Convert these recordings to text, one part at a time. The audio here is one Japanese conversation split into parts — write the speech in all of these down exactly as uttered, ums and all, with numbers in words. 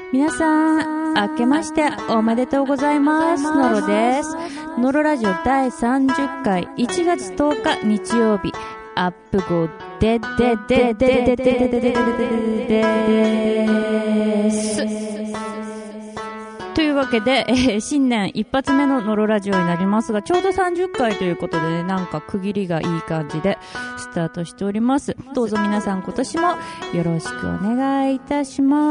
皆さん、明けましておめでとうございます。ノロです。ノロラジオだいさんじゅっかいいちがつとおか日曜日、アップ後でででででででででです。というわけで、えー、新年一発目のノロラジオになりますが、ちょうどさんじゅっかいということでね、なんか区切りがいい感じでスタートしております。どうぞ皆さん今年もよろしくお願いいたします。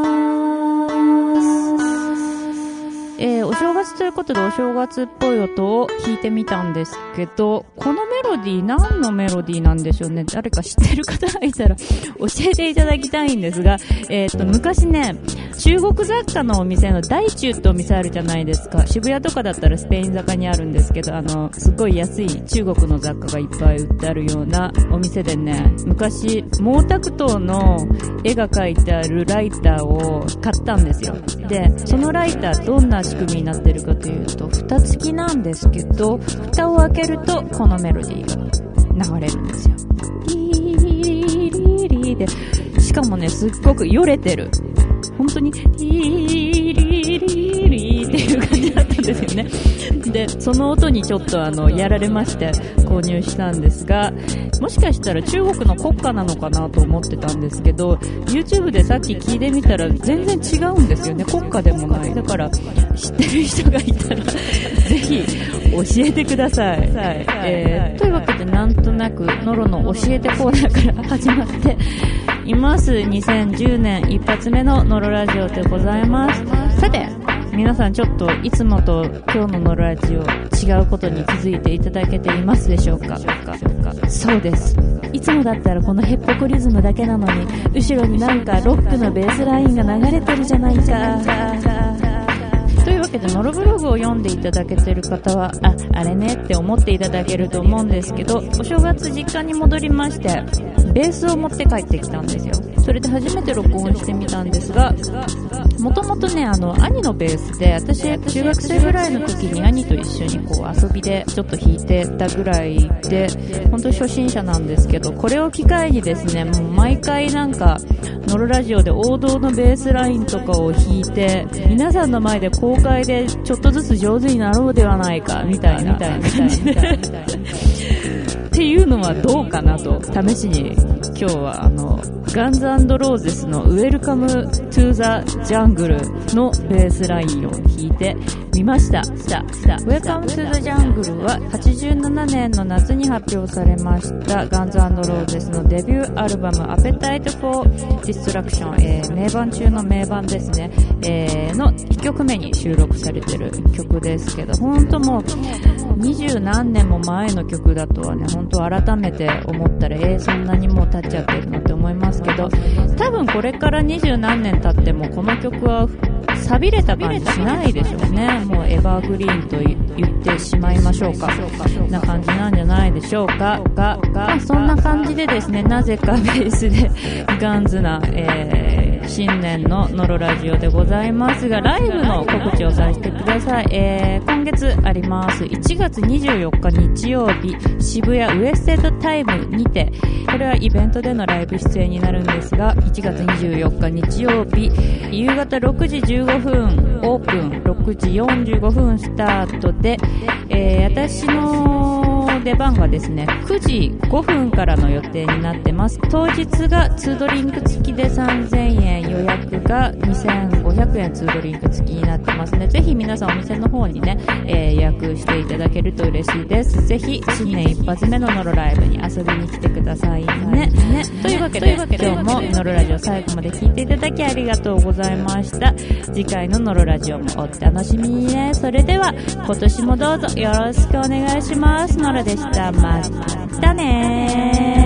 えー、お正月ということでお正月っぽい音を弾いてみたんですけど、このメロディー何のメロディーなんでしょうね。誰か知ってる方がいたら教えていただきたいんですが、えー、っと昔ね、中国雑貨のお店の大中ってお店あるじゃないですか。渋谷とかだったらスペイン坂にあるんですけど、あのすごい安い中国の雑貨がいっぱい売ってあるようなお店でね、昔毛沢東の絵が描いてあるライターを買ったんですよ。でそのライターどんな仕組みになってるかというと、蓋付きなんですけど、蓋を開けるとこのメロディーが流れるんですよ。リリリリで、しかもねすっごくよれてる、本当にリリリリっていう感じだったんですよね。でその音にちょっとあのやられまして購入したんですが、もしかしたら中国の国歌なのかなと思ってたんですけど、 YouTube でさっき聞いてみたら全然違うんですよね。国歌でもない。だから知ってる人がいたらぜひ教えてください、はいえー、というわけでなんとなくノロの教えてコーナーから始まっています。にせんじゅうねん一発目のノロラジオでございます。さて皆さん、ちょっといつもと今日のノロラジオ違うことに気づいていただけていますでしょうか。そうです、いつもだったらこのヘッポコリズムだけなのに後ろになんかロックのベースラインが流れてるじゃないか。というわけでノロブログを読んでいただけてる方はあ、あれねって思っていただけると思うんですけど、お正月実家に戻りましてベースを持って帰ってきたんですよ。それで初めて録音してみたんですが、もともとね、あの兄のベースで、私中学生ぐらいの時に兄と一緒にこう遊びでちょっと弾いてたぐらいで、本当初心者なんですけど、これを機会にですね、もう毎回なんかノロラジオで王道のベースラインとかを弾いて皆さんの前で公開でちょっとずつ上手になろうではないかみたいなみたいな感じでっていうのはどうかなと試しに今日はあのガンズ&ローゼスのウェルカムトゥザジャングルのベースラインを弾いてみました。ウェルカムトゥザジャングルははちじゅうななねんの夏に発表されましたガンズ&ローゼスのデビューアルバムアペタイトフォーディストラクション、えー、名盤中の名盤ですね、えー、のいっきょくめに収録されてる曲ですけど、本当もう二十何年も前の曲だとはね、本当改めて思ったら、えー、そんなにもう経っちゃってるのって思いますけど、多分これから二十何年経ってもこの曲は錆びれた感じしないでしょうね。もうエバーグリーンと言ってしまいましょうか、な感じなんじゃないでしょうか。ががそんな感じでですね、なぜかベースでガンズな、えー、新年のノロラジオでございますが、ライブの告知をさせてください。えー、今月ありますいちがつにじゅうよっか日曜日、渋谷ウエステッドタイムにて、これはイベントでのライブ出演になるんですが、いちがつにじゅうよっか日曜日夕方ろくじじゅうごふんオープン、ろくじよんじゅうごふんスタートで、えー、私の出番がですねくじごふんからの予定になってます。当日がツードリンク付きでさんぜんえん、予約がにせんごひゃくえんツードリンク付きになってますね。ぜひ皆さんお店の方にね、えー、予約していただけると嬉しいです。ぜひ新年一発目のノロライブに遊びに来てくださいね。ねというわけで今日もノロラジオ最後まで聞いていただきありがとうございました。次回のノロラジオもお楽しみにね。それでは今年もどうぞよろしくお願いします。ノロでした。またねー。